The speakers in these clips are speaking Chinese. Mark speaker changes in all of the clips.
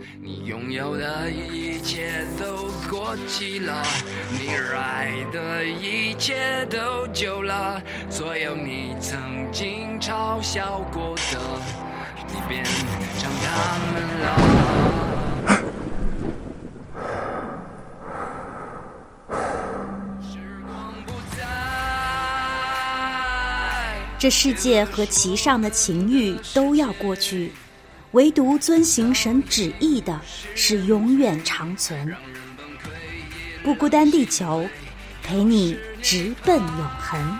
Speaker 1: 你拥有的一切都过期了，你热爱的一切都旧了，所有你曾经嘲笑过的你变成他们了。
Speaker 2: 这世界和其上的情欲都要过去，唯独遵行神旨意的是永远长存。不孤单地球，陪你直奔永恒。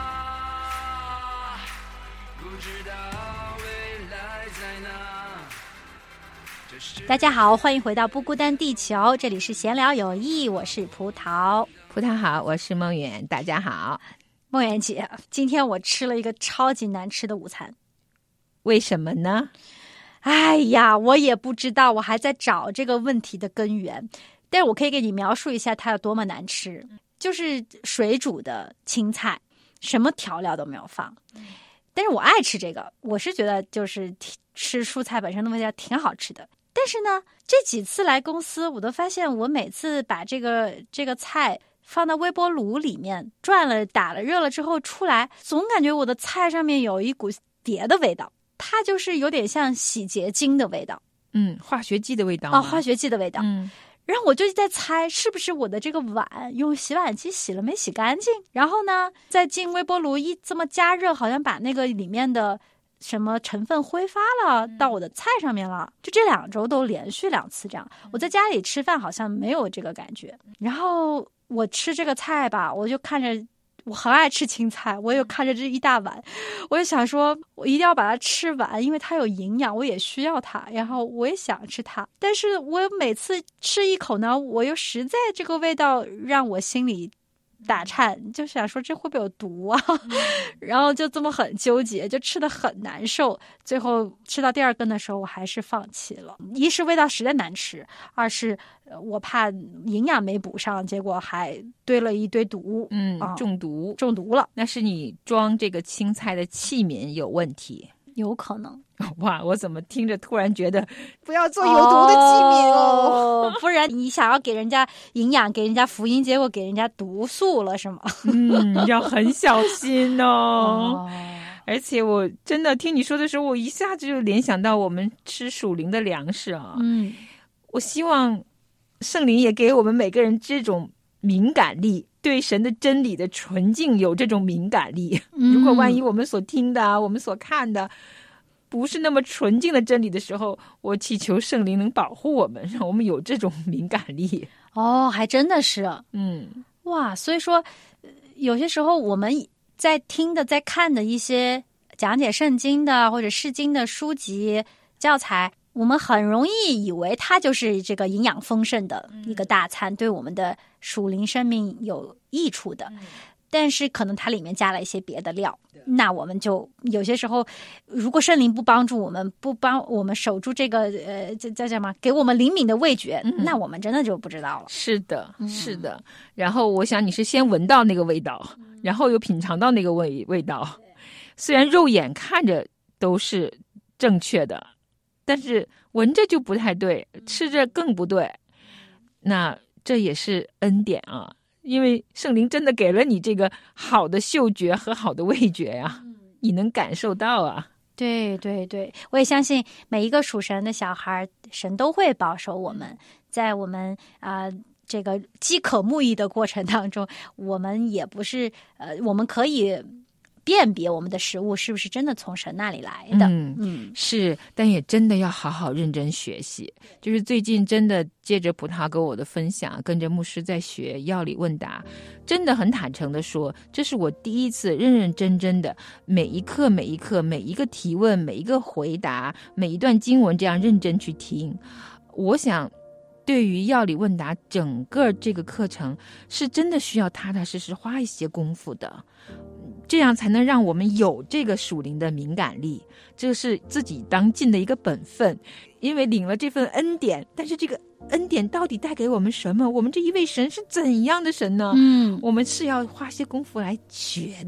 Speaker 2: 大家好，欢迎回到不孤单地球，这里是闲聊有益，我是葡萄。
Speaker 3: 葡萄好，我是梦远，大家好。
Speaker 2: 梦圆姐，今天我吃了一个超级难吃的午餐。
Speaker 3: 为什么呢？
Speaker 2: 哎呀，我也不知道，我还在找这个问题的根源。但是我可以给你描述一下它有多么难吃，就是水煮的青菜，什么调料都没有放。但是我爱吃这个，我是觉得就是吃蔬菜本身的味道挺好吃的。但是呢，这几次来公司，我都发现我每次把这个菜放到微波炉里面转了打了热了之后出来，总感觉我的菜上面有一股别的味道，它就是有点像洗洁精的味道，
Speaker 3: 化学剂的味道
Speaker 2: 啊，化学剂的味道。然后我就在猜是不是我的这个碗用洗碗机洗了没洗干净，然后呢再进微波炉一这么加热，好像把那个里面的什么成分挥发了到我的菜上面了。就这2周都连续2次这样，我在家里吃饭好像没有这个感觉。然后我吃这个菜吧，我就看着，我很爱吃青菜，我也看着这一大碗，我就想说我一定要把它吃完，因为它有营养，我也需要它，然后我也想吃它。但是我每次吃一口呢，我又实在这个味道让我心里打颤，就想说这会不会有毒啊？然后就这么很纠结，就吃得很难受。最后吃到第2根的时候，我还是放弃了。一是味道实在难吃，二是我怕营养没补上，结果还堆了一堆毒。中毒了。
Speaker 3: 那是你装这个青菜的器皿有问题，
Speaker 2: 有可能。
Speaker 3: 哇，我怎么听着突然觉得不要做有毒的器皿哦，
Speaker 2: 不然你想要给人家营养，给人家福音，结果给人家毒素了是吗？
Speaker 3: 要很小心哦。而且我真的听你说的时候，我一下子就联想到我们吃属灵的粮食啊。我希望圣灵也给我们每个人这种敏感力，对神的真理的纯净有这种敏感力。如果万一我们所听的我们所看的不是那么纯净的真理的时候，我祈求圣灵能保护我们，让我们有这种敏感力。
Speaker 2: 还真的是。哇，所以说有些时候我们在听的在看的一些讲解圣经的或者释经的书籍教材，我们很容易以为它就是这个营养丰盛的一个大餐，对我们的属灵生命有益处的。但是可能它里面加了一些别的料，那我们就有些时候，如果圣灵不帮助我们，不帮我们守住这个叫什么，给我们灵敏的味觉，那我们真的就不知道了。
Speaker 3: 是的，是的。然后我想你是先闻到那个味道，然后又品尝到那个味道。虽然肉眼看着都是正确的，但是闻着就不太对，吃着更不对。那这也是恩典啊。因为圣灵真的给了你这个好的嗅觉和好的味觉呀，你能感受到啊。
Speaker 2: 对对对，我也相信每一个属神的小孩，神都会保守我们，在我们这个饥渴慕义的过程当中，我们也不是我们可以辨别我们的食物是不是真的从神那里来的。
Speaker 3: 是，但也真的要好好认真学习。就是最近真的借着葡萄跟我的分享，跟着牧师在学药理问答，真的很坦诚的说，这是我第一次认认真真的每一课每一课每一个提问每一个回答每一段经文这样认真去听。我想对于药理问答整个这个课程是真的需要踏踏实实花一些功夫的，这样才能让我们有这个属灵的敏感力，这是自己当尽的一个本分。因为领了这份恩典，但是这个恩典到底带给我们什么？我们这一位神是怎样的神呢？我们是要花些功夫来学的。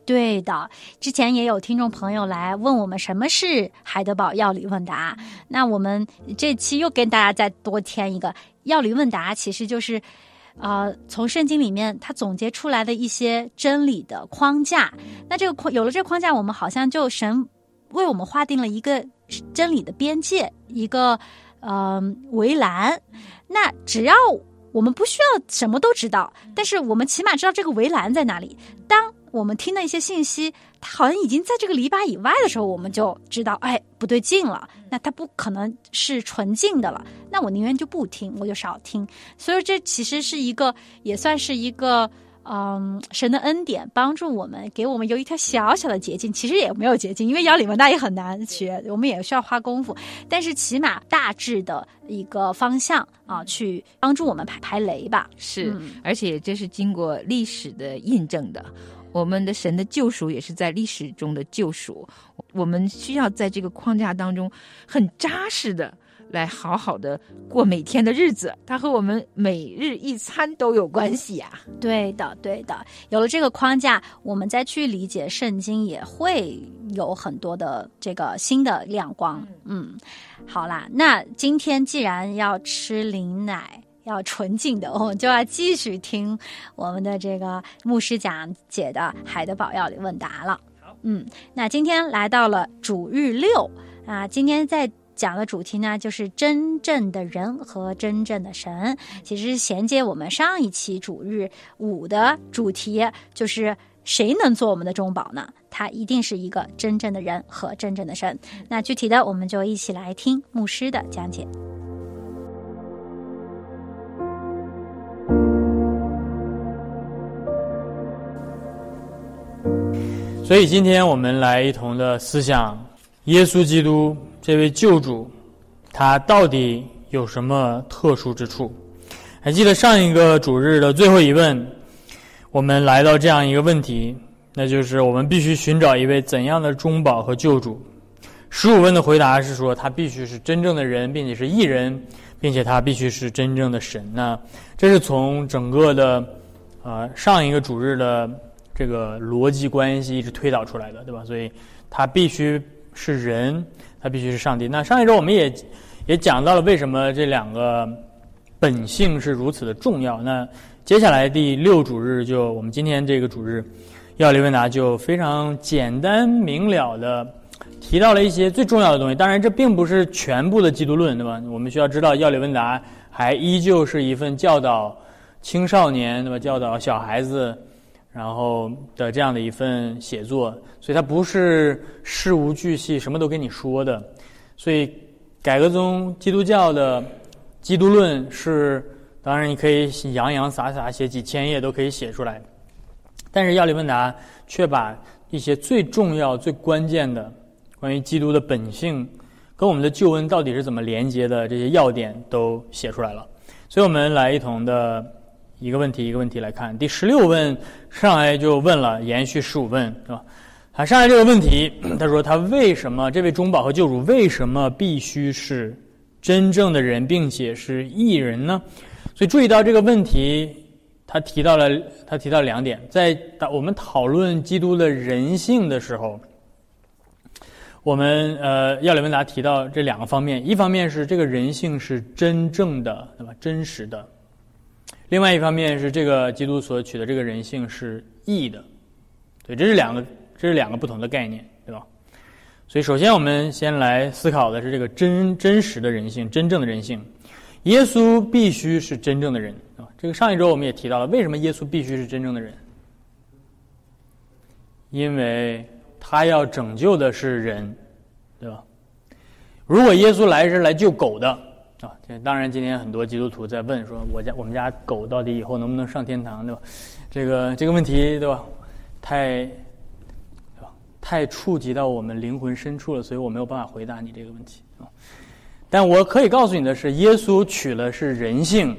Speaker 2: 对的，之前也有听众朋友来问我们什么是海德堡药理问答，那我们这期又跟大家再多添一个药理问答，其实就是从圣经里面它总结出来的一些真理的框架。那这个有了这个框架，我们好像就神为我们划定了一个真理的边界，一个围栏。那只要我们不需要什么都知道，但是我们起码知道这个围栏在哪里。当我们听的一些信息它好像已经在这个篱笆以外的时候，我们就知道不对劲了，那它不可能是纯净的了，那我宁愿就不听，我就少听。所以这其实是一个也算是一个神的恩典，帮助我们，给我们有一条小小的捷径。其实也没有捷径，因为药理问答也很难学，我们也需要花功夫，但是起码大致的一个方向去帮助我们排雷吧。
Speaker 3: 是，而且这是经过历史的印证的，我们的神的救赎也是在历史中的救赎，我们需要在这个框架当中很扎实的来好好的过每天的日子，它和我们每日一餐都有关系呀。
Speaker 2: 对的，对的，有了这个框架，我们再去理解圣经也会有很多的这个新的亮光。好啦，那今天既然要吃灵奶，要纯净的，我们就要继续听我们的这个牧师讲解的海德堡药理问答了。那今天来到了主日6今天在讲的主题呢，就是真正的人和真正的神，其实是衔接我们上一期主日5的主题，就是谁能做我们的中保呢？他一定是一个真正的人和真正的神。那具体的我们就一起来听牧师的讲解。
Speaker 4: 所以今天我们来一同的思想耶稣基督这位救主，他到底有什么特殊之处？还记得上一个主日的最后一问，我们来到这样一个问题，那就是我们必须寻找一位怎样的中保和救主。15问的回答是说，他必须是真正的人，并且是义人，并且他必须是真正的神。那这是从整个的上一个主日的这个逻辑关系一直推导出来的，对吧？所以他必须是人，他必须是上帝。那上一周我们也讲到了为什么这两个本性是如此的重要。那接下来第6主日，就我们今天这个主日药理问答，就非常简单明了的提到了一些最重要的东西。当然这并不是全部的基督论，对吧？我们需要知道药理问答还依旧是一份教导青少年，对吧？教导小孩子然后的这样的一份写作，所以它不是事无巨细什么都跟你说的。所以改革宗基督教的基督论是，当然你可以洋洋洒洒写几千页都可以写出来，但是药理问答却把一些最重要最关键的关于基督的本性跟我们的救恩到底是怎么连接的这些要点都写出来了。所以我们来一同的一个问题一个问题来看。第16问上来就问了，延续15问，是吧？他上来这个问题，他说他为什么这位中保和救主为什么必须是真正的人并且是义人呢？所以注意到这个问题，他提到了2点。在我们讨论基督的人性的时候，我们药理问答提到这2个方面，一方面是这个人性是真正的，对吧？真实的。另外一方面是这个基督所取的这个人性是义的。对，这是两个不同的概念，对吧？所以首先我们先来思考的是这个真实的人性，真正的人性。耶稣必须是真正的人，对吧？这个上一周我们也提到了，为什么耶稣必须是真正的人？因为他要拯救的是人，对吧？如果耶稣来是来救狗的啊，当然今天很多基督徒在问说，我们家狗到底以后能不能上天堂，对吧？这个问题，对吧？太触及到我们灵魂深处了，所以我没有办法回答你这个问题啊。但我可以告诉你的是，耶稣取了是人性，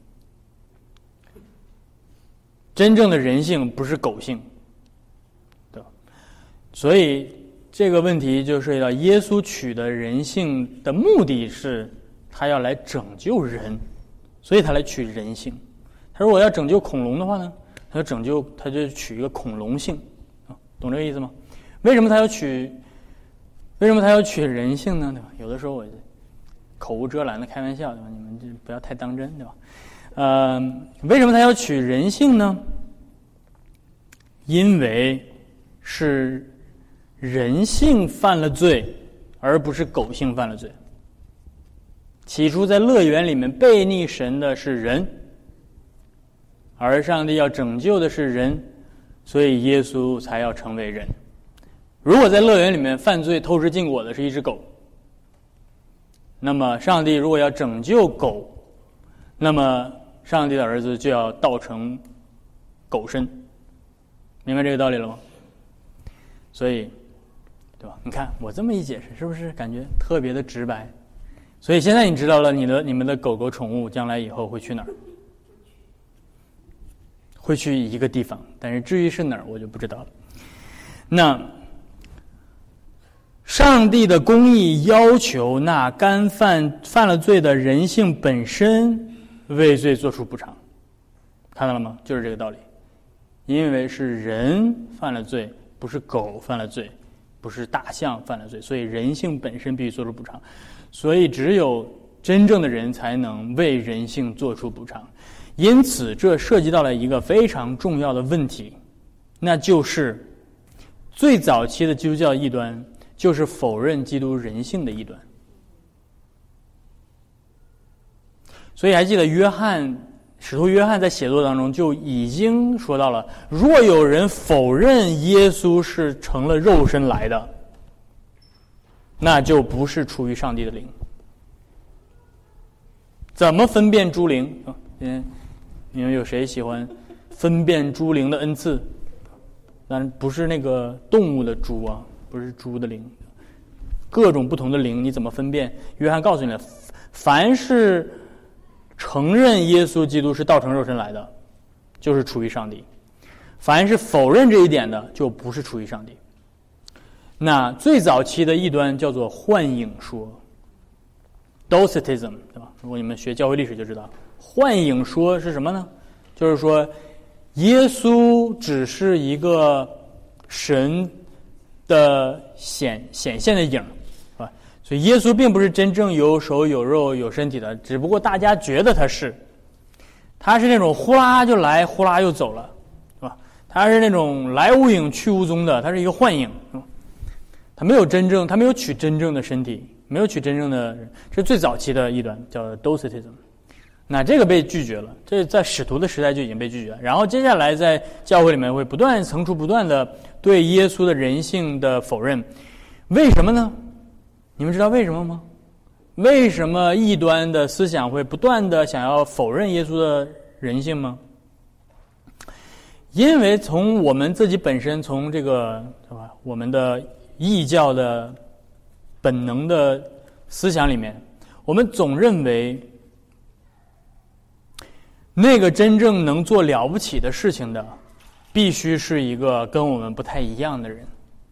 Speaker 4: 真正的人性不是狗性，对吧？所以这个问题就涉及到耶稣取的人性的目的是他要来拯救人，所以他来取人性。他如果要拯救恐龙的话呢，他就取一个恐龙性啊， 懂这个意思吗？为什么他要取人性呢？对吧？有的时候我口无遮拦的开玩笑，对吧？你们这不要太当真，对吧？为什么他要取人性呢？因为是人性犯了罪，而不是狗性犯了罪。起初在乐园里面悖逆神的是人，而上帝要拯救的是人，所以耶稣才要成为人。如果在乐园里面犯罪偷吃禁果的是一只狗，那么上帝如果要拯救狗，那么上帝的儿子就要道成狗身。明白这个道理了吗？所以对吧？你看我这么一解释，是不是感觉特别的直白？所以现在你知道了你们的狗狗宠物将来以后会去哪儿？会去一个地方，但是至于是哪儿我就不知道了。那上帝的公义要求那犯了罪的人性本身为罪做出补偿，看到了吗？就是这个道理。因为是人犯了罪，不是狗犯了罪，不是大象犯了罪，所以人性本身必须做出补偿。所以只有真正的人才能为人性做出补偿。因此这涉及到了一个非常重要的问题，那就是最早期的基督教异端就是否认基督人性的异端。所以还记得使徒约翰在写作当中就已经说到了，若有人否认耶稣是成了肉身来的，那就不是出于上帝的灵。怎么分辨诸灵？你们有谁喜欢分辨诸灵的恩赐？当然不是那个动物的猪啊，不是猪的灵，各种不同的灵你怎么分辨？约翰告诉你了，凡是承认耶稣基督是道成肉身来的，就是出于上帝；凡是否认这一点的，就不是出于上帝。那最早期的异端叫做幻影说 Docetism， 对吧？如果你们学教会历史就知道，幻影说是什么呢？就是说耶稣只是一个神的显现的影，是吧？所以耶稣并不是真正有手有肉有身体的，只不过大家觉得他是那种呼啦就来呼啦又走了，是吧？他是那种来无影去无踪的，他是一个幻影，是吧？他没有取真正的身体，没有取真正的人，这是最早期的异端，叫 Docetism。那这个被拒绝了，这在使徒的时代就已经被拒绝了。然后接下来在教会里面会层出不穷的对耶稣的人性的否认。为什么呢？你们知道为什么吗？为什么异端的思想会不断的想要否认耶稣的人性吗？因为从我们自己本身，从这个是吧，我们的异教的本能的思想里面，我们总认为那个真正能做了不起的事情的，必须是一个跟我们不太一样的人，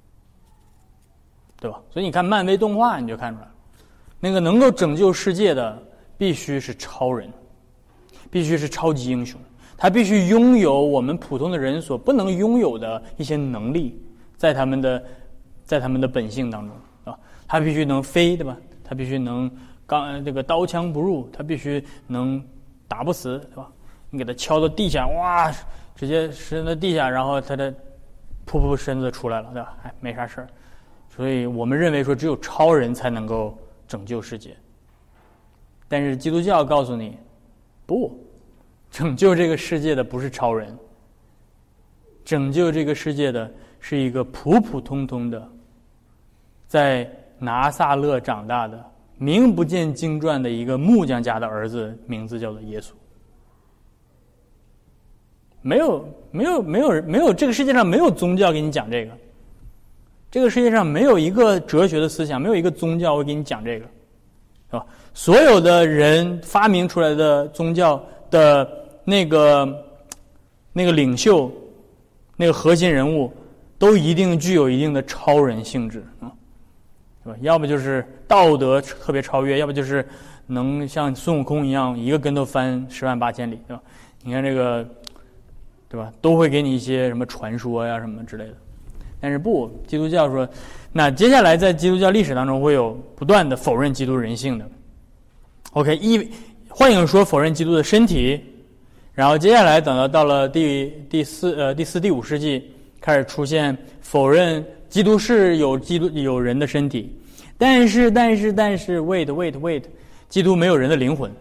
Speaker 4: 对吧？所以你看漫威动画你就看出来了，那个能够拯救世界的必须是超人，必须是超级英雄，他必须拥有我们普通的人所不能拥有的一些能力，在他们的本性当中啊，他必须能飞，对吧？他必须能这个刀枪不入，他必须能打不死，对吧？你给他敲到地下，哇，直接伸到地下，然后他的噗身子出来了，对吧？没啥事儿。所以我们认为说只有超人才能够拯救世界。但是基督教告诉你，不，拯救这个世界的不是超人，拯救这个世界的是一个普普通通的在拿撒勒长大的名不见经传的一个木匠家的儿子，名字叫做耶稣。没有，这个世界上没有宗教给你讲这个，这个世界上没有一个哲学的思想，没有一个宗教会给你讲这个，是吧？所有的人发明出来的宗教的那个领袖，那个核心人物，都一定具有一定的超人性质啊，是吧？要不就是道德特别超越，要不就是能像孙悟空一样一个跟头翻108000里，对吧？你看这个，对吧？都会给你一些什么传说呀什么之类的。 但是不，基督教说，那接下来在基督教历史当中会有不断的否认基督人性的。OK， 换言说否认基督的身体，然后接下来等到了第四、第五世纪开始出现否认基督是有人的身体，但是 wait， 基督没有人的灵魂。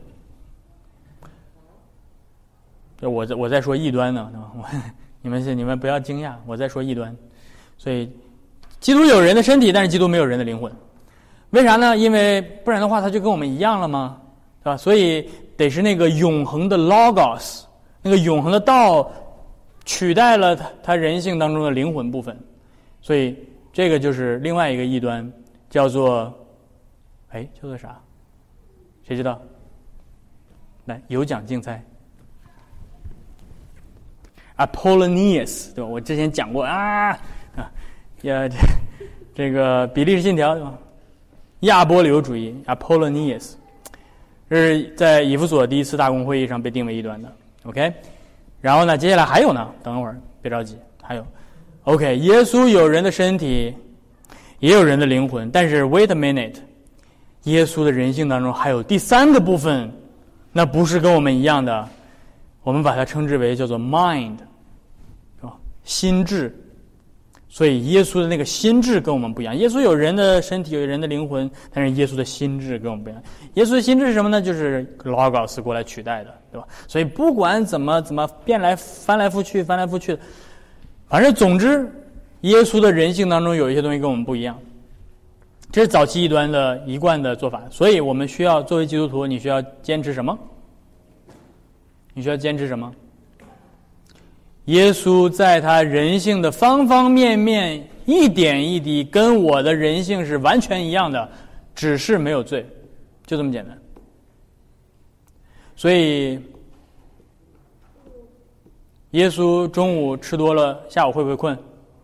Speaker 4: 我在说异端呢，你们不要惊讶，我在说异端。所以基督有人的身体，但是基督没有人的灵魂。为啥呢？因为不然的话他就跟我们一样了吗？对吧？所以得是那个永恒的 logos， 那个永恒的道取代了他人性当中的灵魂部分。所以这个就是另外一个异端，叫做啥？谁知道？来，有奖竞猜。Apollonius， 对吧？我之前讲过这个比利时信条，对吧？亚波流主义 Apollonius， 这是在以弗所第一次大公会议上被定为异端的。OK， 然后呢，接下来还有呢，等会儿别着急，还有 OK， 耶稣有人的身体，也有人的灵魂，但是 wait a minute， 耶稣的人性当中还有第三个部分，那不是跟我们一样的，我们把它称之为叫做 mind， 是吧？心智。所以耶稣的那个心智跟我们不一样，耶稣有人的身体，有人的灵魂，但是耶稣的心智跟我们不一样。耶稣的心智是什么呢？就是 logos 过来取代的，对吧？所以不管怎么翻来覆去，反正总之耶稣的人性当中有一些东西跟我们不一样，这是早期异端的一贯的做法。所以我们需要作为基督徒，你需要坚持什么？耶稣在他人性的方方面面一点一滴跟我的人性是完全一样的，只是没有罪，就这么简单。所以耶稣中午吃多了，下午会不会困？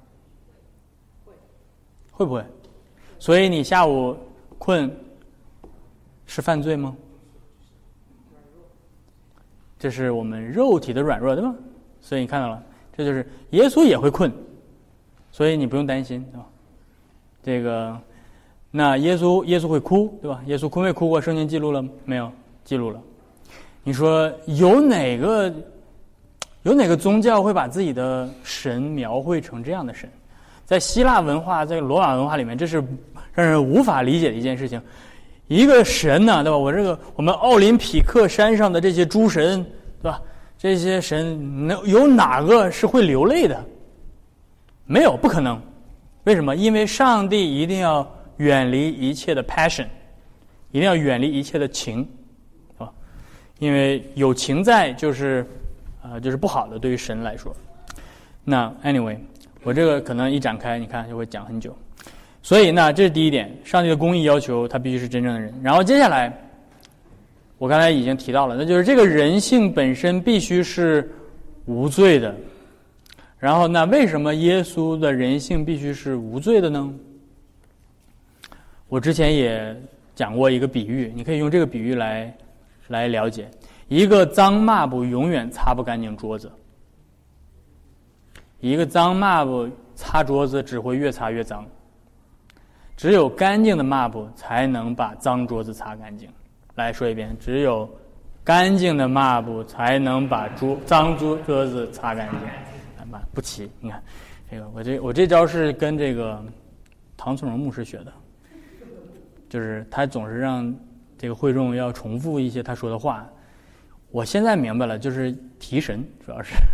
Speaker 4: 会不会？所以你下午困是犯罪吗？这是我们肉体的软弱，对吧？所以你看到了，这就是耶稣也会困，所以你不用担心啊。这个，那耶稣会哭，对吧？耶稣哭没哭过？圣经记录了没有？记录了。你说有哪个宗教会把自己的神描绘成这样的神？在希腊文化，在罗马文化里面，这是让人无法理解的一件事情。一个神呢，对吧？我们奥林匹克山上的这些诸神，对吧？这些神有哪个是会流泪的？没有，不可能。为什么？因为上帝一定要远离一切的 passion， 一定要远离一切的情，啊，因为有情在就是不好的，对于神来说。那 anyway， 我这个可能一展开，你看就会讲很久。所以那这是第一点，上帝的公义要求他必须是真正的人。然后接下来我刚才已经提到了，那就是这个人性本身必须是无罪的。然后那为什么耶稣的人性必须是无罪的呢？我之前也讲过一个比喻，你可以用这个比喻来了解。一个脏抹布永远擦不干净桌子，一个脏抹布擦桌子只会越擦越脏，只有干净的抹布才能把脏桌子擦干净。来说一遍，只有干净的抹布才能把脏桌子擦干净。不齐，你看这个，我这招是跟这个唐从容牧师学的，就是他总是让这个会众要重复一些他说的话。我现在明白了，就是提神，主要是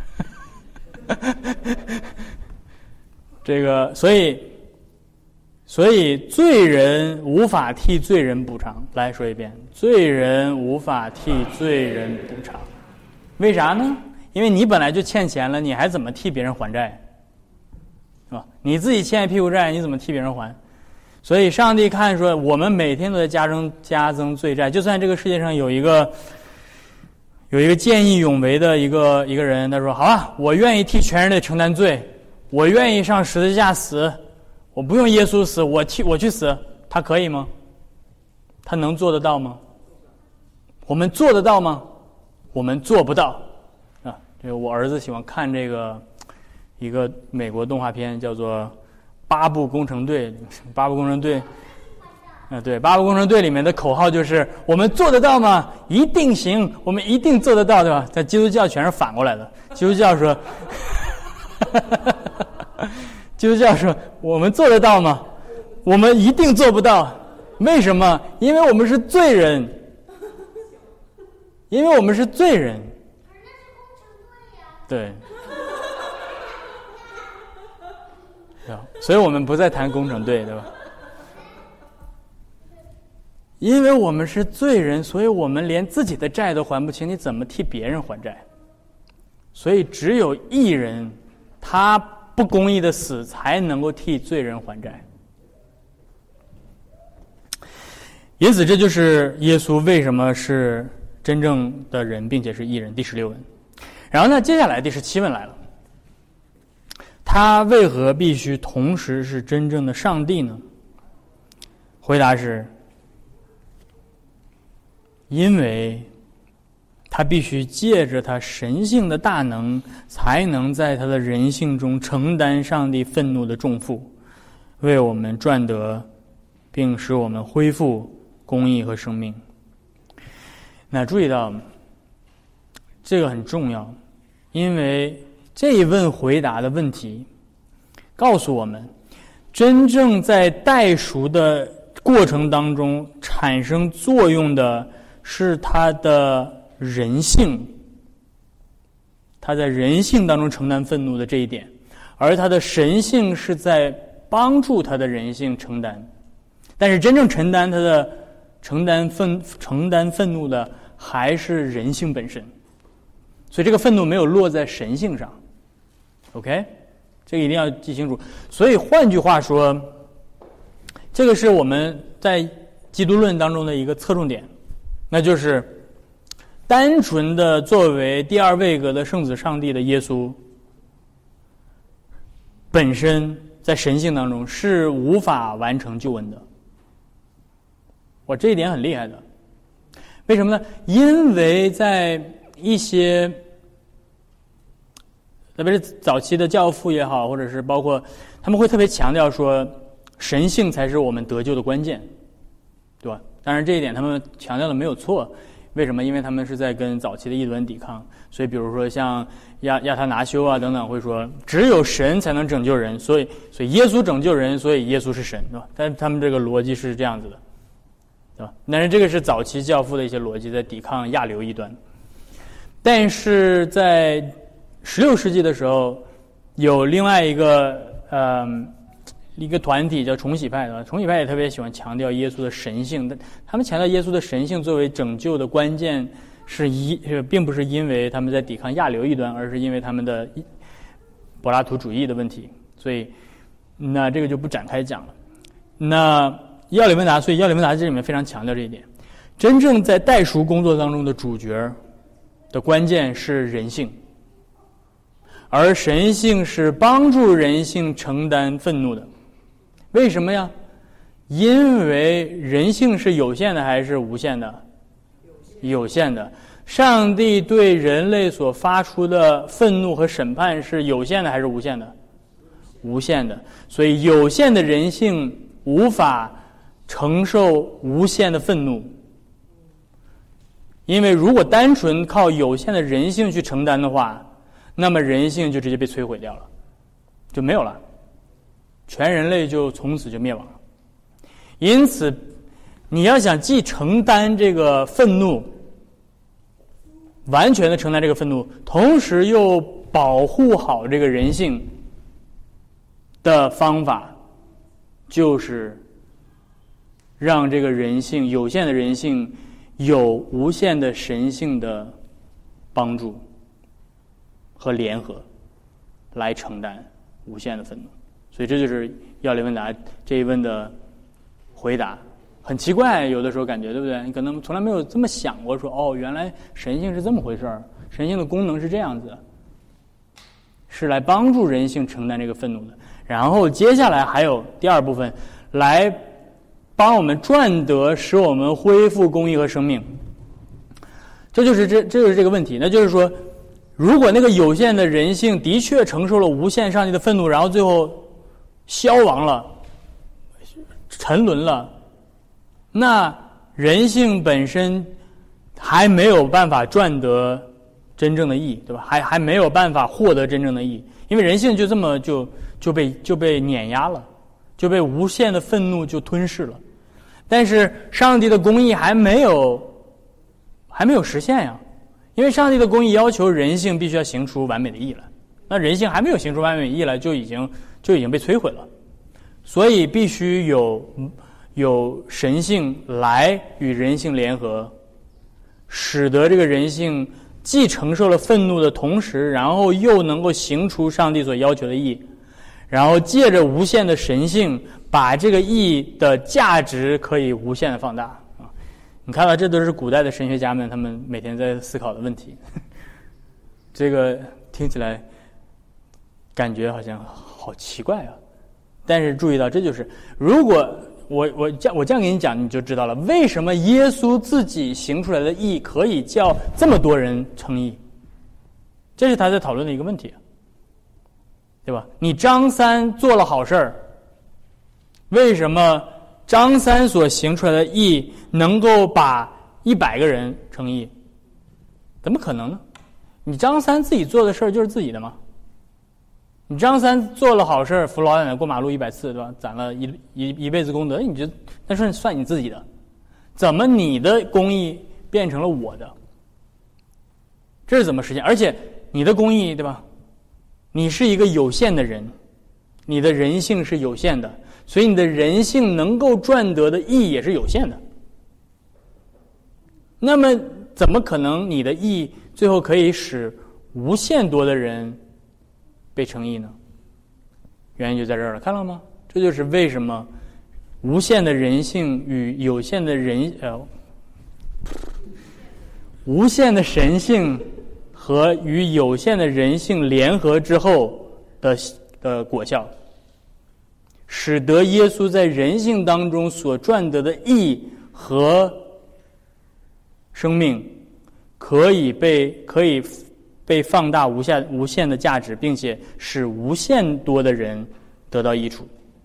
Speaker 4: 这个，所以罪人无法替罪人补偿。来说一遍，罪人无法替罪人补偿。为啥呢？因为你本来就欠钱了，你还怎么替别人还债？是吧？你自己欠一屁股债，你怎么替别人还？所以上帝看说，我们每天都在加增罪债。就算这个世界上有一个见义勇为的一个人，他说好啊，我愿意替全人类承担罪，我愿意上十字架死，我不用耶稣死，我去死，他可以吗？他能做得到吗？我们做得到吗？我们做不到啊！这个我儿子喜欢看这个一个美国动画片，叫做八部工程队，对，八部工程队里面的口号就是我们做得到吗？一定行，我们一定做得到，对吧？在基督教全是反过来的。基督教说基督教说我们做得到吗？我们一定做不到。为什么？因为我们是罪人。因为我们是罪人。对。所以我们不再谈工程队，对吧？因为我们是罪人，所以我们连自己的债都还不清，你怎么替别人还债？所以只有义人，他不公义的死才能够替罪人还债。因此这就是耶稣为什么是真正的人并且是义人，第16问。然后呢，接下来第17问来了，他为何必须同时是真正的上帝呢？回答是因为他必须借着他神性的大能，才能在他的人性中承担上帝愤怒的重负，为我们赚得并使我们恢复公义和生命。那注意到这个很重要，因为这一问回答的问题告诉我们，真正在代赎的过程当中产生作用的是他的人性，他在人性当中承担愤怒的这一点，而他的神性是在帮助他的人性承担。但是真正承担愤怒的还是人性本身，所以这个愤怒没有落在神性上。 OK， 这个一定要记清楚。所以换句话说，这个是我们在基督论当中的一个侧重点，那就是单纯的作为第二位格的圣子上帝的耶稣本身在神性当中是无法完成救恩的。这一点很厉害的。为什么呢？因为在一些特别是早期的教父也好，或者是包括他们会特别强调说神性才是我们得救的关键，对吧？当然这一点他们强调的没有错。为什么？因为他们是在跟早期的异端抵抗，所以比如说像亚他拿修啊等等会说只有神才能拯救人，所以耶稣拯救人，所以耶稣是神，对吧？但他们这个逻辑是这样子的，对吧？但是这个是早期教父的一些逻辑，在抵抗亚流异端。但是在16世纪的时候，有另外一个团体叫重洗派，对吧？重洗派也特别喜欢强调耶稣的神性，他们强调耶稣的神性作为拯救的关键并不是因为他们在抵抗亚流异端，而是因为他们的柏拉图主义的问题。所以那这个就不展开讲了。那要理问答，所以要理问答这里面非常强调这一点，真正在代赎工作当中的主角的关键是人性，而神性是帮助人性承担愤怒的。为什么呀？因为人性是有限的还是无限的？有限的。上帝对人类所发出的愤怒和审判是有限的还是无限的？无限的。所以有限的人性无法承受无限的愤怒，因为如果单纯靠有限的人性去承担的话，那么人性就直接被摧毁掉了，就没有了，全人类就从此就灭亡了。因此你要想既承担这个愤怒，完全的承担这个愤怒，同时又保护好这个人性的方法，就是让这个人性有限的人性有无限的神性的帮助和联合来承担无限的愤怒。所以这就是要理问答这一问的回答。很奇怪，有的时候感觉，对不对？你可能从来没有这么想过，说原来神性是这么回事儿，神性的功能是这样子，是来帮助人性承担这个愤怒的。然后接下来还有第二部分，来帮我们赚得，使我们恢复公义和生命。这就是这个问题。那就是说，如果那个有限的人性的确承受了无限上帝的愤怒，然后最后消亡了，沉沦了，那人性本身还没有办法赚得真正的义，对吧？还没有办法获得真正的义，因为人性就这么就被碾压了，就被无限的愤怒就吞噬了。但是上帝的公义还没有实现呀，因为上帝的公义要求人性必须要行出完美的义来，那人性还没有行出完美的义来，就已经被摧毁了，所以必须有神性来与人性联合，使得这个人性既承受了愤怒的同时，然后又能够行出上帝所要求的义，然后借着无限的神性把这个义的价值可以无限的放大啊！你看到这都是古代的神学家们他们每天在思考的问题，这个听起来感觉好像好奇怪啊！但是注意到，这就是如果我这样给你讲，你就知道了为什么耶稣自己行出来的义可以叫这么多人称义，这是他在讨论的一个问题，对吧？你张三做了好事儿，为什么张三所行出来的义能够把100个人称义？怎么可能呢？你张三自己做的事儿就是自己的吗？你张三做了好事，扶老奶奶过马路100次，对吧？攒了一辈子功德，你就那是算你自己的，怎么你的公义变成了我的？这是怎么实现？而且你的公义，对吧？你是一个有限的人，你的人性是有限的，所以你的人性能够赚得的义也是有限的。那么怎么可能你的义最后可以使无限多的人被称义呢？原因就在这儿了，看到吗？这就是为什么无限的人性与有限的无限的神性和与有限的人性联合之后的果效，使得耶稣在人性当中所赚得的义和生命可以被放大无限的价值，并且使无限多的人得到益处，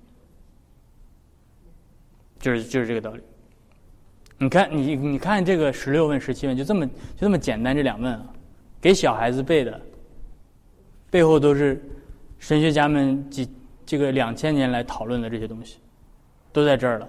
Speaker 4: 就是这个道理。你看这个16问17问就这么简单，这2问啊，给小孩子背的，背后都是神学家们这个2000年来讨论的这些东西，都在这儿了。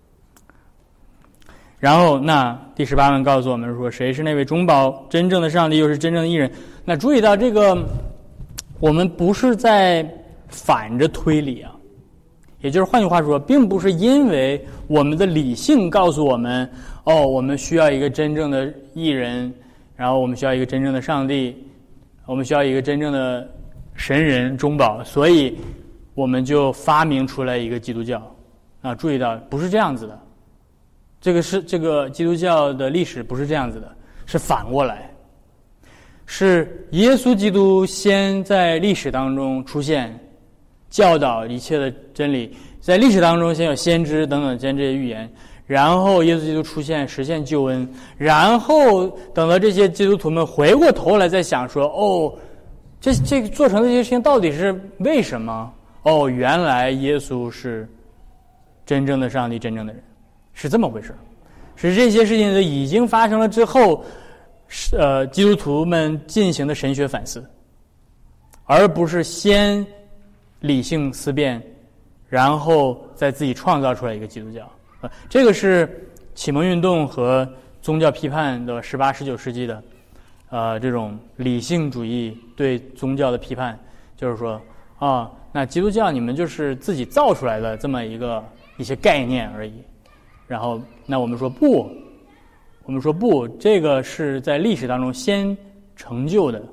Speaker 4: 然后那第18问告诉我们说，谁是那位中保真正的上帝，又是真正的义人？那注意到这个，我们不是在反着推理啊，也就是换句话说，并不是因为我们的理性告诉我们，我们需要一个真正的义人，然后我们需要一个真正的上帝，我们需要一个真正的神人中保，所以我们就发明出来一个基督教啊！注意到不是这样子的，这个基督教的历史不是这样子的，是反过来，是耶稣基督先在历史当中出现，教导一切的真理，在历史当中先有先知等等这些预言，然后耶稣基督出现实现救恩，然后等到这些基督徒们回过头来再想说，这做成这些事情到底是为什么？原来耶稣是真正的上帝，真正的人，是这么回事。是这些事情已经发生了之后，基督徒们进行的神学反思，而不是先理性思辨，然后再自己创造出来一个基督教。这个是启蒙运动和宗教批判的18、19世纪的这种理性主义对宗教的批判，就是说那基督教你们就是自己造出来的这么一些概念而已。然后那我们说不，这个是在历史当中先成就的，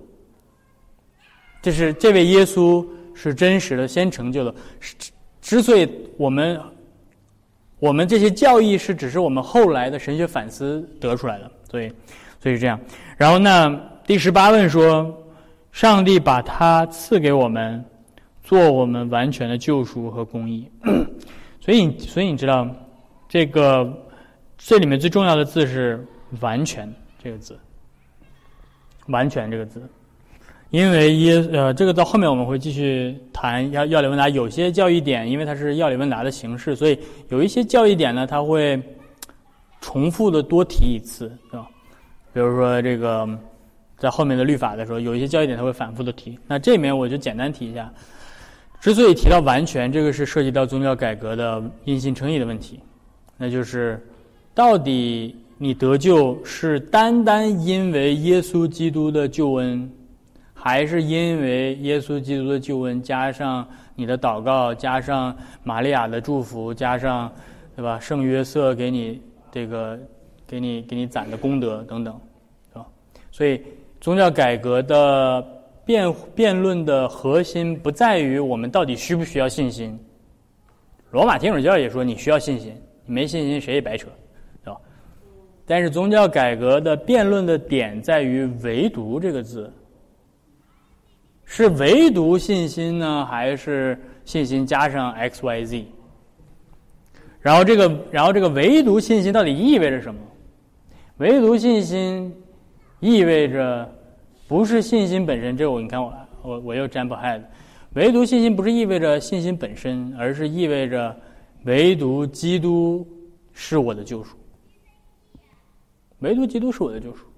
Speaker 4: 这位耶稣是真实的先成就的。之所以我们这些教义只是我们后来的神学反思得出来的，所以是这样。然后那第18问说，上帝把他赐给我们，做我们完全的救赎和公义。所以你知道，这里面最重要的字是完全这个字，完全这个字。 因为这个到后面我们会继续谈要理问答，有些教义点因为它是要理问答的形式，所以有一些教义点呢，它会重复的多提一次，对吧？比如说这个在后面的律法的时候，有一些教义点它会反复的提。那这里面我就简单提一下，之所以提到完全，这个是涉及到宗教改革的因信称义的问题，那就是到底你得救是单单因为耶稣基督的救恩，还是因为耶稣基督的救恩加上你的祷告，加上玛利亚的祝福，加上对吧圣约瑟给你这个给你攒的功德等等，对吧？所以宗教改革的辩论的核心不在于我们到底需不需要信心。罗马天主教也说你需要信心，你没信心谁也白扯，对吧？但是宗教改革的辩论的点在于唯独这个字，是唯独信心呢，还是信心加上 XYZ？ 然后这个唯独信心到底意味着什么？唯独信心意味着不是信心本身，这你看我又jump ahead。唯独信心不是意味着信心本身，而是意味着唯独基督是我的救赎。唯独基督是我的救赎，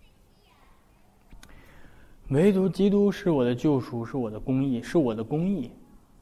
Speaker 4: 唯独基督是我的救赎，是我的公义，是我的公义。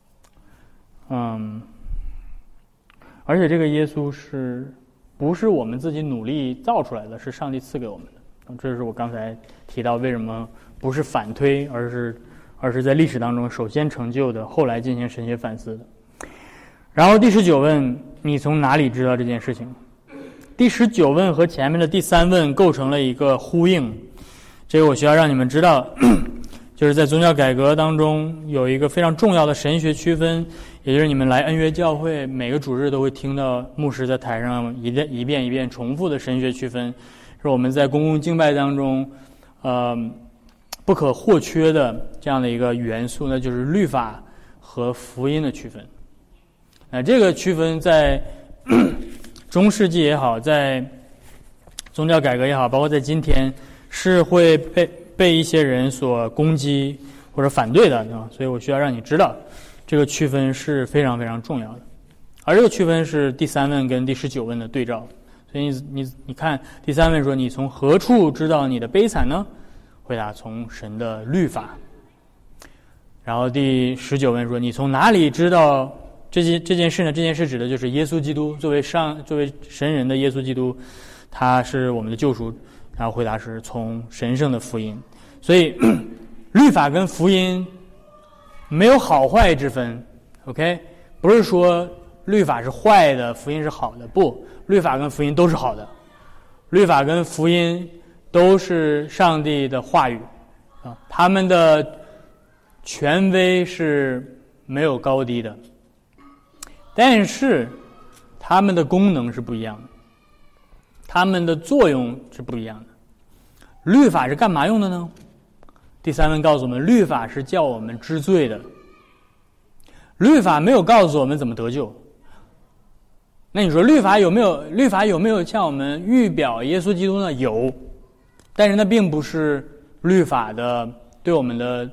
Speaker 4: 而且这个耶稣不是我们自己努力造出来的，是上帝赐给我们的。这是我刚才提到为什么不是反推，而是在历史当中首先成就的，后来进行神学反思的。然后第19问，你从哪里知道这件事情？第19问和前面的第3问构成了一个呼应，这个我需要让你们知道，就是在宗教改革当中有一个非常重要的神学区分，也就是你们来恩约教会每个主日都会听到牧师在台上一遍一遍重复的神学区分，是我们在公共敬拜当中不可或缺的这样的一个元素，那就是律法和福音的区分。这个区分在中世纪也好，在宗教改革也好，包括在今天是会被一些人所攻击或者反对的，所以我需要让你知道这个区分是非常非常重要的。而这个区分是第3问跟第19问的对照。所以你看第3问说，你从何处知道你的悲惨呢？回答从神的律法。然后第19问说，你从哪里知道这件事呢？这件事指的就是耶稣基督，作为神人的耶稣基督，他是我们的救赎。然后回答是从神圣的福音。所以律法跟福音没有好坏之分 ，OK？ 不是说律法是坏的，福音是好的，不，律法跟福音都是好的，律法跟福音都是上帝的话语啊，他们的权威是没有高低的，但是他们的功能是不一样的，他们的作用是不一样的。律法是干嘛用的呢？第3问告诉我们，律法是叫我们知罪的，律法没有告诉我们怎么得救。那你说律法有没有向我们预表耶稣基督呢？有，但是那并不是律法的对我们的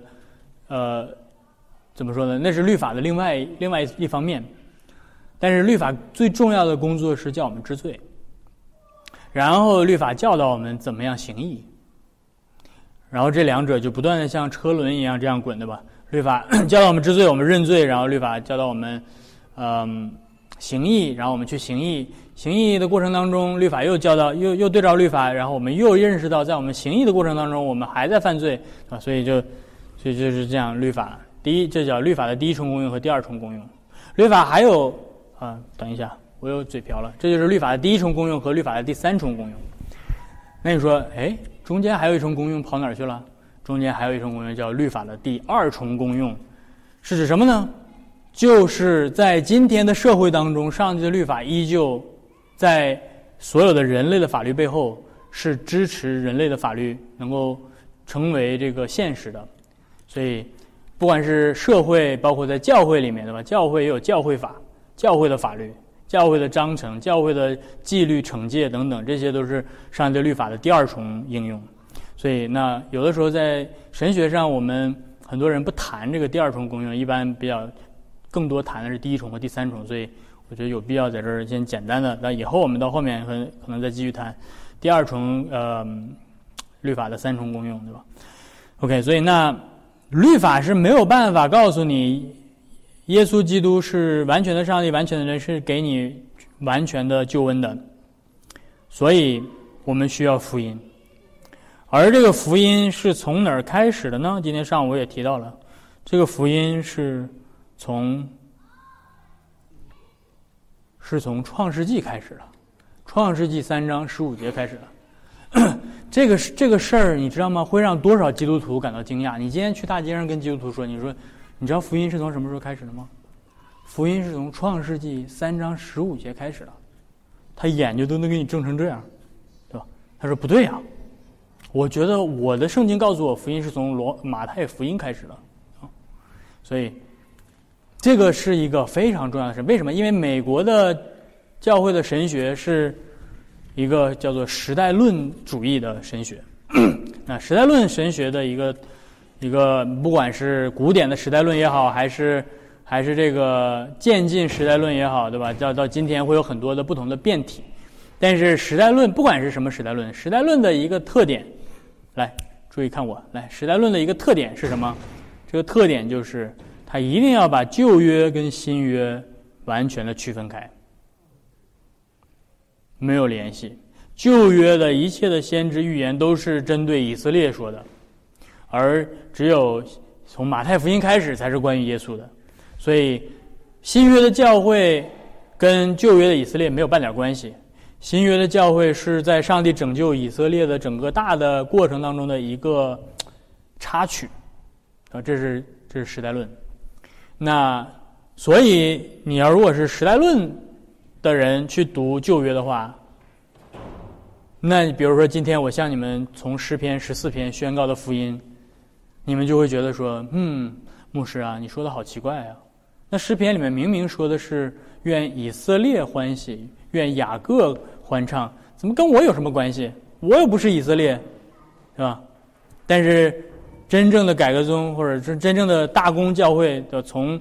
Speaker 4: 怎么说呢？那是律法的另外一方面。但是律法最重要的工作是叫我们知罪，然后律法教导我们怎么样行义，然后这两者就不断的像车轮一样这样滚的吧。律法教导我们知罪，我们认罪，然后律法教导我们行义，然后我们去行义。行义的过程当中，律法又教导又对照律法，然后我们又认识到在我们行义的过程当中我们还在犯罪啊，所以就是这样。律法这叫律法的第一重功用和第二重功用。律法还有等一下，我又嘴瓢了，这就是律法的第一重功用和律法的第3重功用。那你说中间还有一重功用跑哪儿去了？中间还有一重功用叫律法的第2重功用，是指什么呢？就是在今天的社会当中，上帝的律法依旧在所有的人类的法律背后是支持人类的法律能够成为这个现实的。所以不管是社会，包括在教会里面，对吧？教会也有教会法，教会的法律，教会的章程，教会的纪律惩戒等等，这些都是上帝律法的第2重应用。 所以那有的时候在神学上，我们很多人不谈这个第二重功用，一般更多谈的是第一重和第三重，所以我觉得有必要在这儿先简单的，那以后我们到后面可能再继续谈第二重律法的三重功用，对吧 ？OK， 所以那律法是没有办法告诉你耶稣基督是完全的上帝、完全的人，是给你完全的救恩的，所以我们需要福音。而这个福音是从哪儿开始的呢？今天上午我也提到了，这个福音是从创世纪开始的，创世纪3章15节开始的。这个事儿你知道吗？会让多少基督徒感到惊讶？你今天去大街上跟基督徒说，你知道福音是从什么时候开始的吗？福音是从创世纪3章15节开始的。他眼睛都能给你睁成这样，对吧？他说不对呀，我觉得我的圣经告诉我，福音是从马太福音开始的啊。所以这个是一个非常重要的事。为什么？因为美国的教会的神学是一个叫做时代论主义的神学。那时代论神学的一个不管是古典的时代论也好，还是这个渐进时代论也好，对吧？到今天会有很多的不同的变体。但是时代论不管是什么时代论，时代论的一个特点，来注意看我，来，时代论的一个特点是什么？这个特点就是它一定要把旧约跟新约完全的区分开，没有联系。旧约的一切的先知预言都是针对以色列说的，而只有从马太福音开始才是关于耶稣的。所以新约的教会跟旧约的以色列没有半点关系。新约的教会是在上帝拯救以色列的整个大的过程当中的一个插曲啊，这是时代论。那所以你要如果是时代论的人去读旧约的话，那比如说今天我向你们从诗篇14篇宣告的福音，你们就会觉得说，牧师啊，你说的好奇怪啊。那诗篇里面明明说的是愿以色列欢喜，愿雅各欢唱，怎么跟我有什么关系？我又不是以色列，是吧？但是真正的改革宗或者是真正的大公教会的从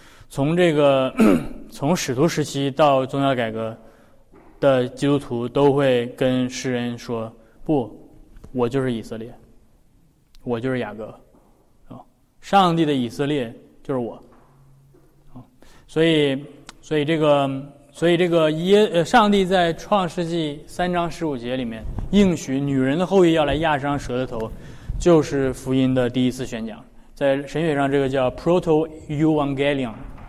Speaker 4: 使徒时期到宗教改革的基督徒都会跟诗人说，不，我就是以色列，我就是雅各，上帝的以色列就是我。所以这个上帝在创世纪3章15节里面应许女人的后裔要来压伤蛇的头，就是福音的第一次宣讲。在神学上这个叫 Proto-Evangelion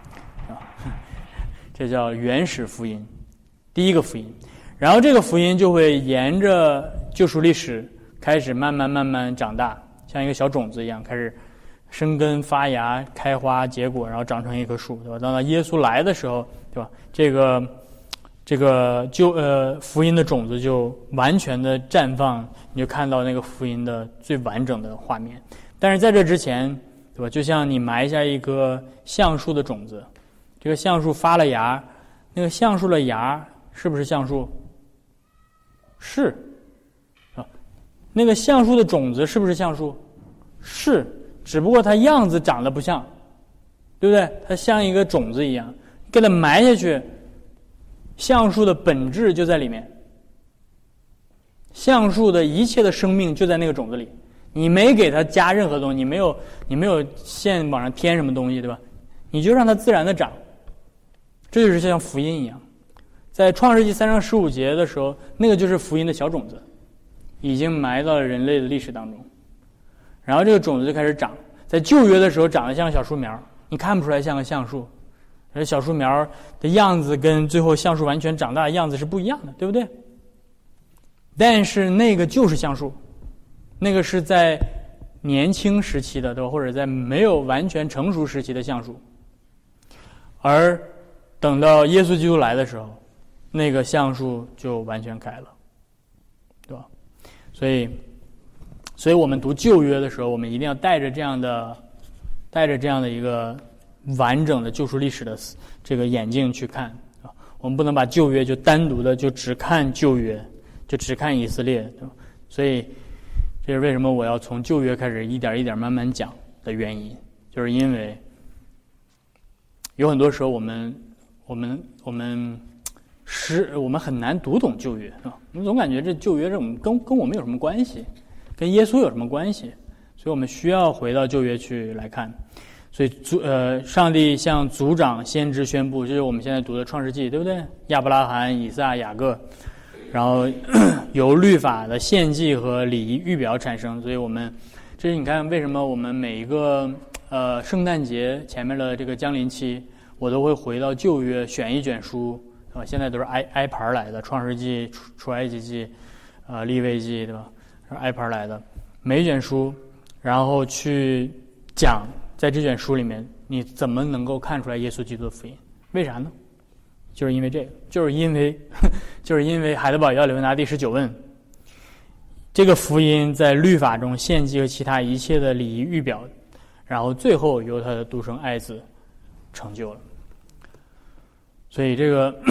Speaker 4: 这叫原始福音，第一个福音。然后这个福音就会沿着救赎历史开始慢慢长大，像一个小种子一样开始生根发芽开花结果，然后长成一棵树，对吧？到耶稣来的时候，对吧？这个福音的种子就完全的绽放，你就看到那个福音的最完整的画面。但是在这之前，对吧？就像你埋下一个橡树的种子，这个橡树发了芽，那个橡树的芽是不是橡树？是啊。那个橡树的种子是不是橡树？是。只不过它样子长得不像，对不对？它像一个种子一样，给它埋下去，橡树的本质就在里面，橡树的一切的生命就在那个种子里。你没给它加任何东西，你没有线往上添什么东西，对吧？你就让它自然的长。这就是像福音一样，在创世纪3章15节的时候，那个就是福音的小种子，已经埋到了人类的历史当中。然后这个种子就开始长，在旧约的时候长得像小树苗，你看不出来像个橡树，而小树苗的样子跟最后橡树完全长大的样子是不一样的，对不对？但是那个就是橡树，那个是在年轻时期的，对吧？或者在没有完全成熟时期的橡树。而等到耶稣基督来的时候，那个橡树就完全开了，对吧？所以我们读旧约的时候，我们一定要带着这样的一个完整的救赎历史的这个眼镜去看啊。我们不能把旧约就单独的就只看旧约，就只看以色列，对吧？所以这是为什么我要从旧约开始一点一点慢慢讲的原因，就是因为有很多时候我们很难读懂旧约，是吧？我们总感觉这旧约这种跟我们有什么关系，跟耶稣有什么关系？所以我们需要回到旧约去来看。所以上帝向族长先知宣布，这是我们现在读的创世纪，对不对？亚伯拉罕、以撒、雅各，然后由律法的献祭和礼仪预表产生。所以这是你看为什么我们每一个圣诞节前面的这个降临期，我都会回到旧约选一卷书，现在都是挨盘来的，创世纪、出埃及记、利未记，对吧？是挨盘来的每一卷书，然后去讲在这卷书里面你怎么能够看出来耶稣基督的福音？为啥呢？就是因为这个，就是因为海德堡要理问答第19问，这个福音在律法中献祭和其他一切的礼仪预表，然后最后由他的独生爱子成就了。所以这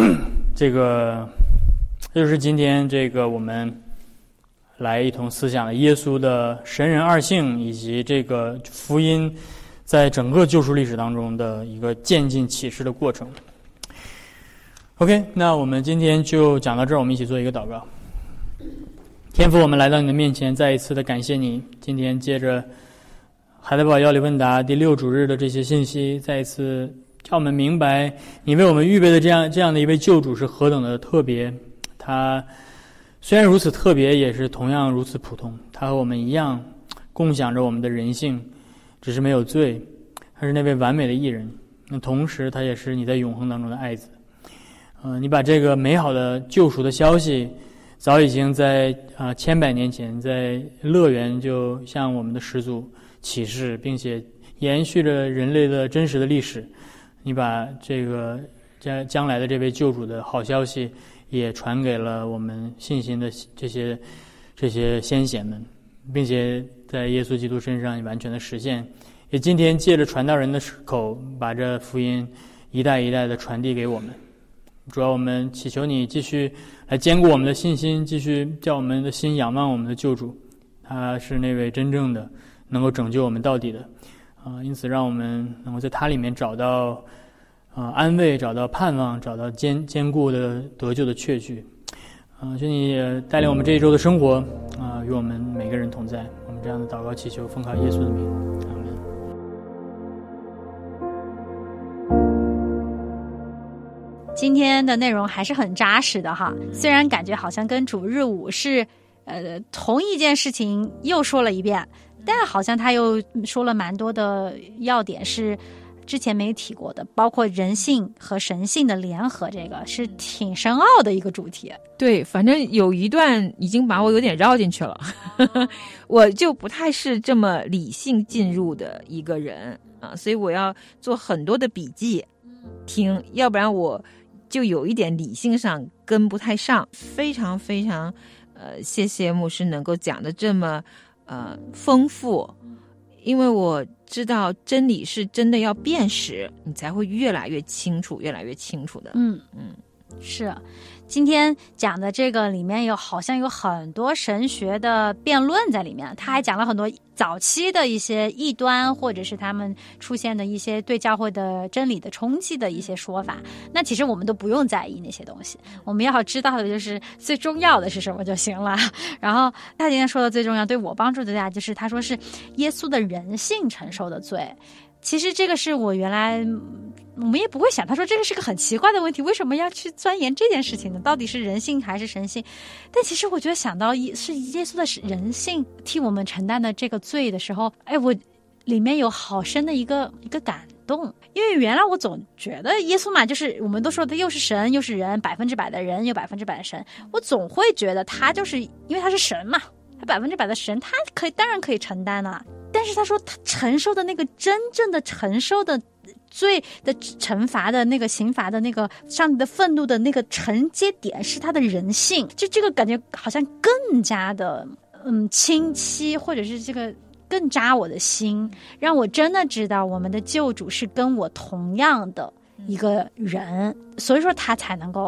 Speaker 4: 就是今天这个我们来一同思想的耶稣的神人二性，以及这个福音在整个救赎历史当中的一个渐进启示的过程。OK， 那我们今天就讲到这儿，我们一起做一个祷告。天父，我们来到你的面前，再一次的感谢你，今天借着海德堡要理问答第6主日的这些信息，再一次叫我们明白你为我们预备的这样的一位救主是何等的特别。他虽然如此特别，也是同样如此普通。他和我们一样共享着我们的人性，只是没有罪。他是那位完美的义人，那同时他也是你在永恒当中的爱子。你把这个美好的救赎的消息早已经在千百年前在乐园就向我们的始祖启示，并且延续着人类的真实的历史。你把这个将来的这位救主的好消息也传给了我们信心的这些先贤们，并且在耶稣基督身上也完全的实现。也今天借着传道人的口，把这福音一代一代的传递给我们。主要我们祈求你继续来坚固我们的信心，继续叫我们的心仰望我们的救主，他是那位真正的能够拯救我们到底的因此让我们能够在他里面找到安慰，找到盼望，找到坚固的得救的确据。求你也带领我们这一周的生活与我们每个人同在。我们这样的祷告祈求奉靠耶稣的名，阿们。
Speaker 2: 今天的内容还是很扎实的哈，虽然感觉好像跟主日5是同一件事情又说了一遍，但好像他又说了蛮多的要点是之前没提过的，包括人性和神性的联合，这个是挺深奥的一个主题。
Speaker 3: 对，反正有一段已经把我有点绕进去了我就不太是这么理性进入的一个人所以我要做很多的笔记听，要不然我就有一点理性上跟不太上。非常非常谢谢牧师能够讲的这么丰富，因为我知道真理是真的要辨识，你才会越来越清楚越来越清楚的。
Speaker 2: 是今天讲的这个里面好像有很多神学的辩论在里面，他还讲了很多早期的一些异端，或者是他们出现的一些对教会的真理的冲击的一些说法。那其实我们都不用在意那些东西，我们要知道的就是最重要的是什么就行了。然后他今天说的最重要对我帮助最大就是他说是耶稣的人性承受的罪。其实这个是我原来我们也不会想，他说这个是个很奇怪的问题，为什么要去钻研这件事情呢？到底是人性还是神性？但其实我觉得想到是耶稣的人性替我们承担的这个罪的时候，我里面有好深的一个感动。因为原来我总觉得耶稣嘛，就是我们都说他又是神又是人，100%的人又100%的神，我总会觉得他就是因为他是神嘛，他100%的神，他当然可以承担啊。但是他说他承受的那个真正的承受的罪的惩罚的那个刑罚的那个上帝的愤怒的那个承接点是他的人性，就这个感觉好像更加的清晰，或者是这个更扎我的心，让我真的知道我们的救主是跟我同样的一个人，所以说他才能够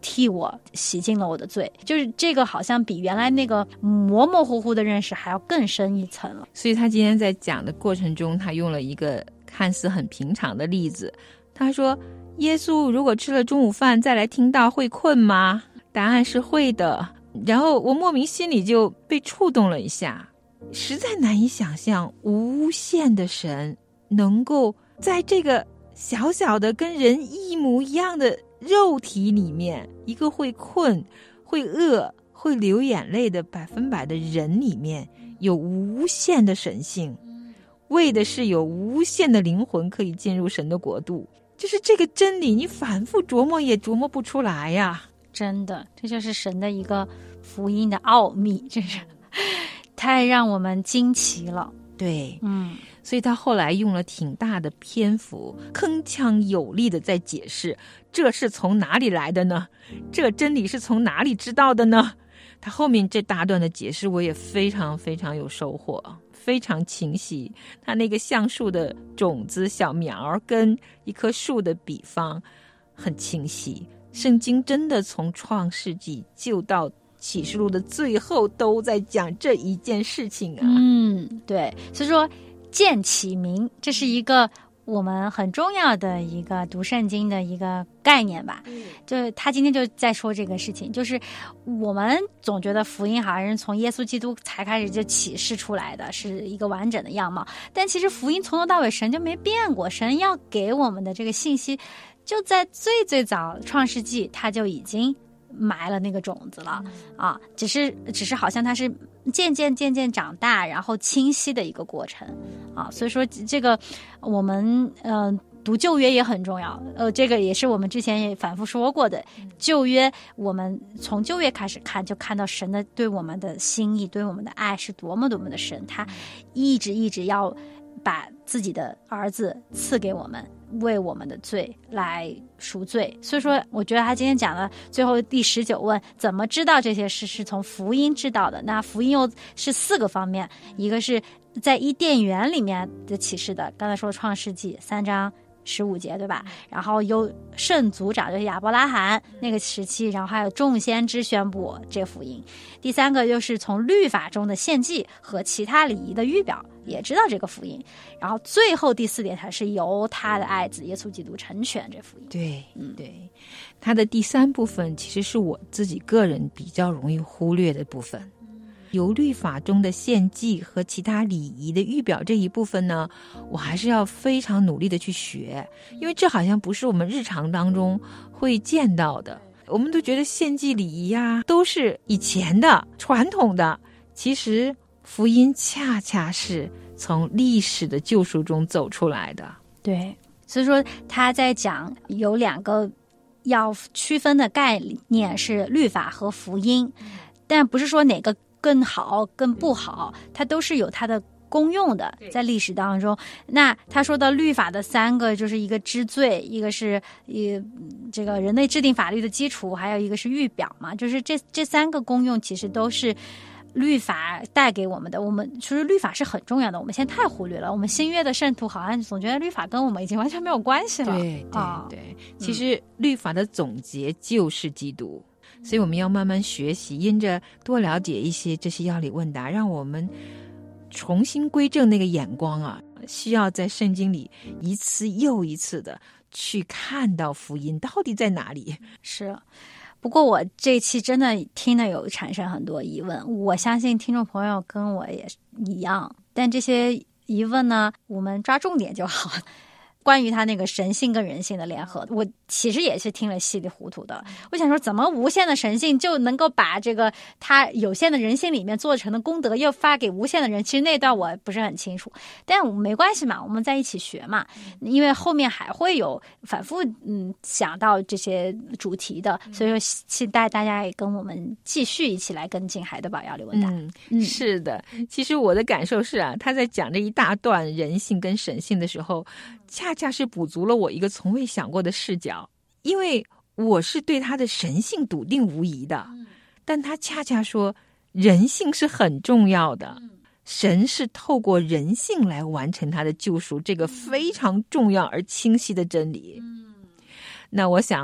Speaker 2: 替我洗净了我的罪，就是这个好像比原来那个模模糊糊的认识还要更深一层了。
Speaker 3: 所以他今天在讲的过程中，他用了一个看似很平常的例子，他说耶稣如果吃了中午饭再来听道会困吗？答案是会的。然后我莫名心里就被触动了一下，实在难以想象无限的神能够在这个小小的跟人一模一样的肉体里面，一个会困会饿会流眼泪的100%的人里面，有无限的神性，为的是有无限的灵魂可以进入神的国度。就是这个真理你反复琢磨也琢磨不出来呀。
Speaker 2: 真的，这就是神的一个福音的奥秘，真是太让我们惊奇了。
Speaker 3: 对，所以他后来用了挺大的篇幅，铿锵有力的在解释这是从哪里来的呢？这真理是从哪里知道的呢？他后面这大段的解释我也非常非常有收获，非常清晰。他那个橡树的种子小苗跟一棵树的比方很清晰，圣经真的从创世纪就到启示录的最后都在讲这一件事情啊。
Speaker 2: 对，所以说见其明，这是一个我们很重要的一个读圣经的一个概念吧。就是他今天就在说这个事情，就是我们总觉得福音好像是从耶稣基督才开始就启示出来的，是一个完整的样貌，但其实福音从头到尾神就没变过，神要给我们的这个信息就在最最早创世纪他就已经埋了那个种子了啊，只是好像它是渐渐长大，然后清晰的一个过程啊。所以说这个我们读旧约也很重要，这个也是我们之前也反复说过的。旧约我们从旧约开始看，就看到神的对我们的心意，对我们的爱是多么多么的深，他一直要把自己的儿子赐给我们，为我们的罪来赎罪。所以说我觉得他今天讲的最后第19问，怎么知道这些事是从福音知道的。那福音又是4个方面，一个是在伊甸园里面的启示的，刚才说创世纪3章15节，对吧？然后有圣族长就是亚伯拉罕那个时期，然后还有众先知宣布这福音。第3个就是从律法中的献祭和其他礼仪的预表也知道这个福音。然后最后第4点才是由他的爱子耶稣基督成全这福音。
Speaker 3: 对，他的第3部分其实是我自己个人比较容易忽略的部分。由律法中的献祭和其他礼仪的预表这一部分呢，我还是要非常努力的去学，因为这好像不是我们日常当中会见到的。我们都觉得献祭礼仪啊都是以前的传统的，其实福音恰恰是从历史的救赎中走出来的。
Speaker 2: 对，所以说他在讲有2个要区分的概念，是律法和福音，但不是说哪个更好更不好，它都是有它的功用的，在历史当中。那他说到律法的3个，就是一个知罪，一个是这个人类制定法律的基础，还有一个是预表嘛，就是这3个功用其实都是律法带给我们的。我们其实律法是很重要的，我们现在太忽略了。我们新约的圣徒好像总觉得律法跟我们已经完全没有关系了。
Speaker 3: 对，其实律法的总结就是基督。所以我们要慢慢学习，因着多了解一些这些要理问答，让我们重新归正那个眼光啊，需要在圣经里一次又一次的去看到福音到底在哪里。
Speaker 2: 是，不过我这期真的听了有产生很多疑问，我相信听众朋友跟我也一样，但这些疑问呢，我们抓重点就好。关于他那个神性跟人性的联合，我其实也是听了稀里糊涂的。我想说，怎么无限的神性就能够把这个他有限的人性里面做成的功德又发给无限的人？其实那段我不是很清楚，但没关系嘛，我们在一起学嘛。因为后面还会有反复想到这些主题的，所以说期待大家也跟我们继续一起来跟进海德堡要理问答。
Speaker 3: 是的，其实我的感受是啊，他在讲这一大段人性跟神性的时候，恰恰是补足了我一个从未想过的视角，因为我是对他的神性笃定无疑的，但他恰恰说人性是很重要的，神是透过人性来完成他的救赎，这个非常重要而清晰的真理。那我想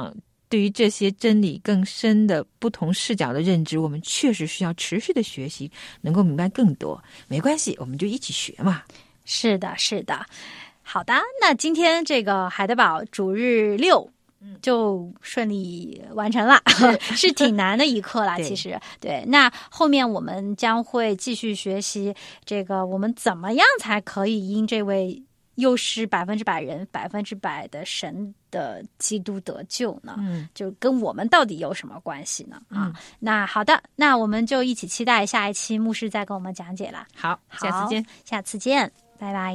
Speaker 3: 对于这些真理更深的不同视角的认知，我们确实需要持续的学习，能够明白更多。没关系，我们就一起学嘛。
Speaker 2: 是的，是的。好的，那今天这个海德堡主日6就顺利完成了，是挺难的一课啦。其实对，那后面我们将会继续学习这个，我们怎么样才可以因这位又是100%人100%的神的基督得救呢？就跟我们到底有什么关系呢？那好的，那我们就一起期待下一期牧师再跟我们讲解啦。
Speaker 3: 好，下次见，
Speaker 2: 下次见，拜拜。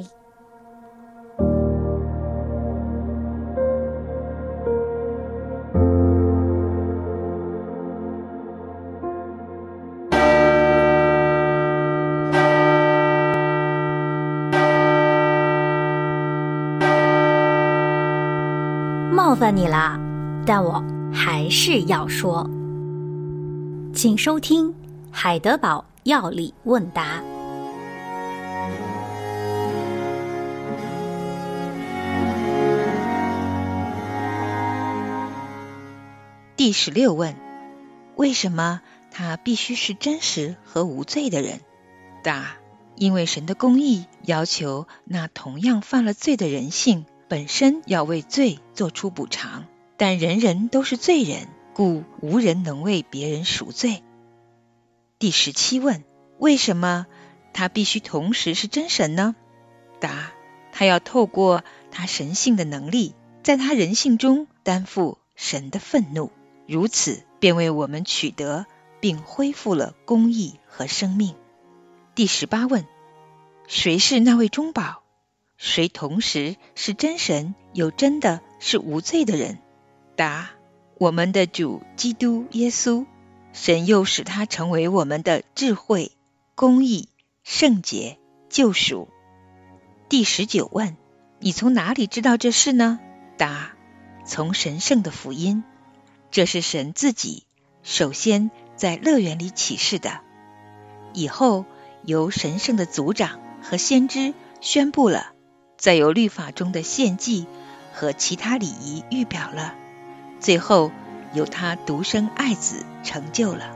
Speaker 2: 冒犯你啦，但我还是要说。请收听海德堡药理问答。
Speaker 5: 第16问：为什么他必须是真实和无罪的人？答：因为神的公义要求那同样犯了罪的人性本身要为罪做出补偿，但人人都是罪人，故无人能为别人赎罪。第17问：为什么他必须同时是真神呢？答：他要透过他神性的能力，在他人性中担负神的愤怒，如此便为我们取得并恢复了公义和生命。第18问：谁是那位中保？谁同时是真神又真的是无罪的人？答：我们的主基督耶稣，神又使他成为我们的智慧、公义、圣洁、救赎。第19问：你从哪里知道这事呢？答：从神圣的福音，这是神自己首先在乐园里启示的，以后由神圣的族长和先知宣布了，再由律法中的献祭和其他礼仪预表了，最后由他独生爱子成就了。